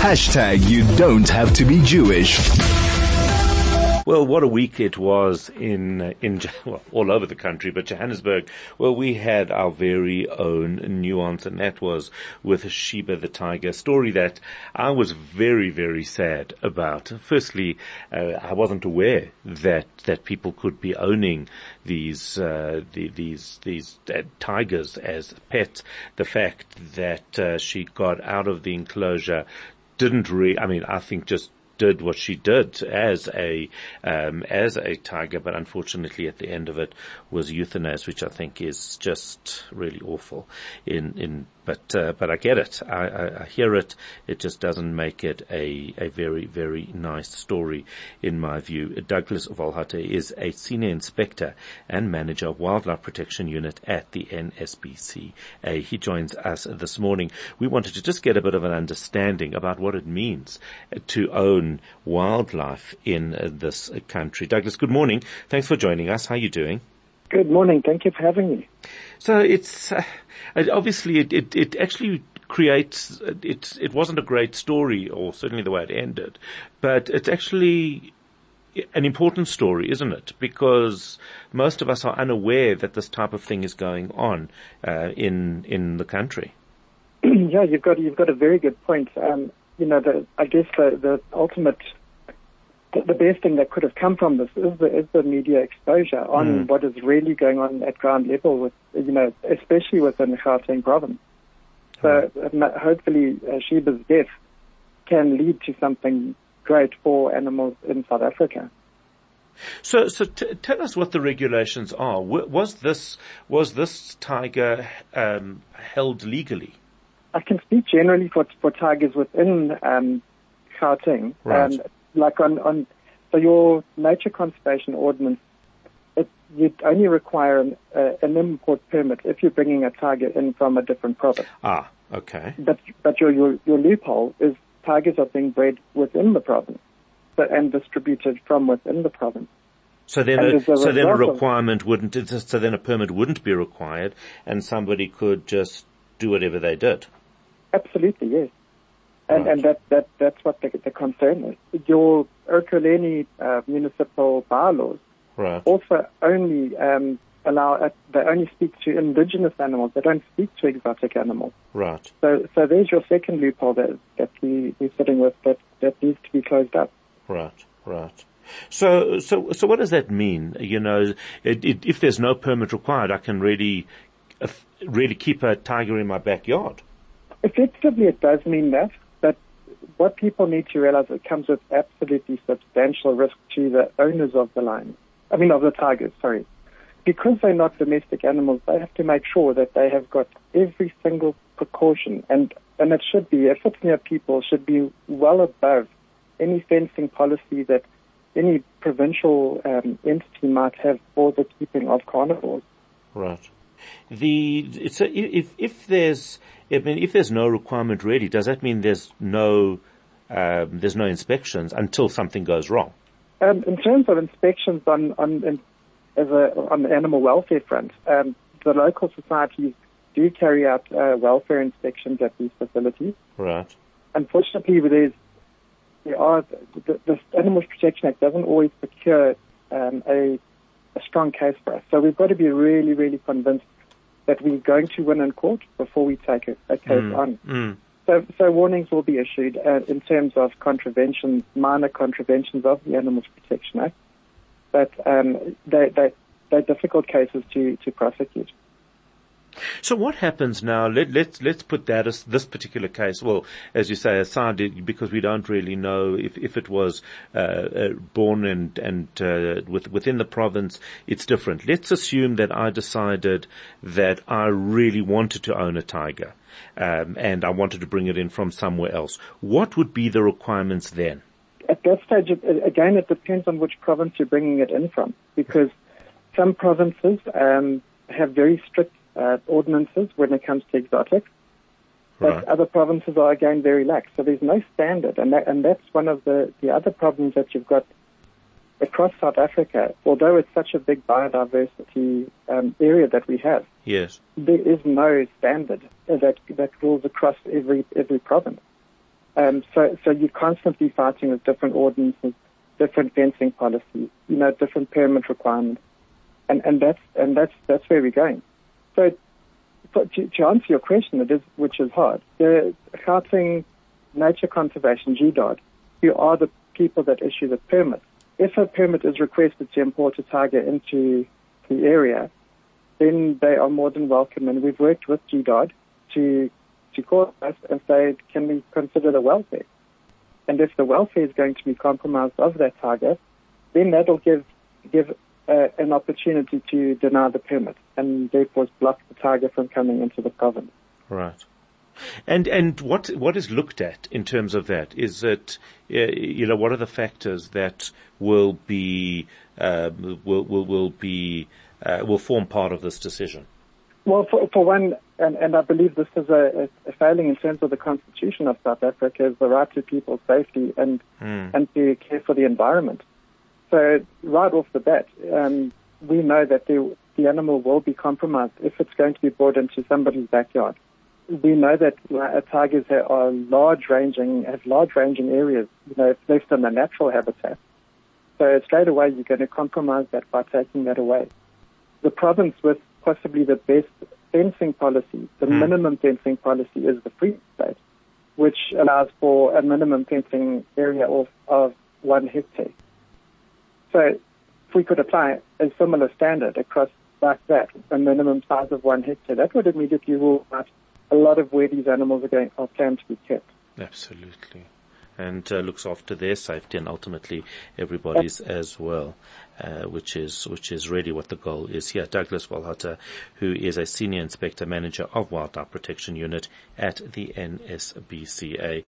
Hashtag you don't have to be Jewish. Well, what a week it was all over the country, but Johannesburg, well, we had our very own nuance, and that was with Sheba the tiger, a story that I was very, very sad about. Firstly, I wasn't aware that people could be owning these tigers as pets. The fact that she got out of the enclosure I think just did what she did as a tiger, but unfortunately at the end of it was euthanized, which I think is just really awful. But I get it. I hear it. It just doesn't make it a very, very nice story in my view. Douglas Volhate is a senior inspector and manager of Wildlife Protection Unit at the NSPCA. He joins us this morning. We wanted to just get a bit of an understanding about what it means to own wildlife in this country. Douglas, good morning. Thanks for joining us. How are you doing? Good morning. Thank you for having me. So it's obviously it actually creates it wasn't a great story, or certainly the way it ended, but it's actually an important story, isn't it? Because most of us are unaware that this type of thing is going on in the country. Yeah, you've got a very good point. I guess the ultimate. The best thing that could have come from this is the media exposure on what is really going on at ground level with, especially within the Gauteng province. So hopefully Sheba's death can lead to something great for animals in South Africa. So tell us what the regulations are. Was this tiger held legally? I can speak generally for tigers within Gauteng. Right. So your nature conservation ordinance, you'd only require an import permit if you're bringing a tiger in from a different province. Ah, okay. But your loophole is tigers are being bred within the province, and distributed from within the province. So then a permit wouldn't be required, and somebody could just do whatever they did. Absolutely, yes. And that's what the concern is. Your Ekurhuleni municipal bylaws also only they only speak to indigenous animals. They don't speak to exotic animals. Right. So there's your second loophole that we're sitting with that needs to be closed up. Right. So what does that mean? If there's no permit required, I can really keep a tiger in my backyard. Effectively, it does mean that. But what people need to realize, it comes with absolutely substantial risk to the owners of the tigers, sorry. Because they're not domestic animals, they have to make sure that they have got every single precaution. And it should be, if it's near people, should be well above any fencing policy that any provincial entity might have for the keeping of carnivores. Right. If there's no requirement really, does that mean there's no inspections until something goes wrong? In terms of inspections on the animal welfare front, the local societies do carry out welfare inspections at these facilities. Right. Unfortunately, the Animal Protection Act doesn't always procure a strong case for us. So we've got to be really, really convinced that we're going to win in court before we take a case on. So warnings will be issued in terms of minor contraventions of the Animal Protection Act, but they're difficult cases to prosecute. So what happens now? Let's put that as this particular case. Well, as you say, aside, because we don't really know if it was born and within the province, it's different. Let's assume that I decided that I really wanted to own a tiger, and I wanted to bring it in from somewhere else. What would be the requirements then? At that stage, again, it depends on which province you're bringing it in from, because some provinces have very strict ordinances when it comes to exotics, but other provinces are again very lax. So there's no standard, and that's one of the other problems that you've got across South Africa. Although it's such a big biodiversity area that we have, yes, there is no standard that rules across every province. So you're constantly fighting with different ordinances, different fencing policies, different permit requirements, and that's where we're going. So to answer your question, which is hard, the Gauteng Nature Conservation, GDOD, who are the people that issue the permit. If a permit is requested to import a tiger into the area, then they are more than welcome. And we've worked with GDOD to call us and say, can we consider the welfare? And if the welfare is going to be compromised of that tiger, then that'll give an opportunity to deny the permit and therefore block the tiger from coming into the province. Right. And what is looked at in terms of that? Is it, what are the factors that will form part of this decision? Well, for one, and I believe this is a failing in terms of the Constitution of South Africa, is the right to people's safety and to care for the environment. So right off the bat, we know that the animal will be compromised if it's going to be brought into somebody's backyard. We know that tigers have large ranging areas, if left in the natural habitat. So straight away you're going to compromise that by taking that away. The province with possibly the best fencing policy, the minimum fencing policy, is the Free State, which allows for a minimum fencing area of 1 hectare. So if we could apply a similar standard across like that, a minimum size of 1 hectare, that would immediately rule out a lot of where these animals are planned to be kept. Absolutely. And looks after their safety and ultimately everybody's as well, which is really what the goal is here. Douglas Walhata, who is a Senior Inspector Manager of Wildlife Protection Unit at the NSBCA.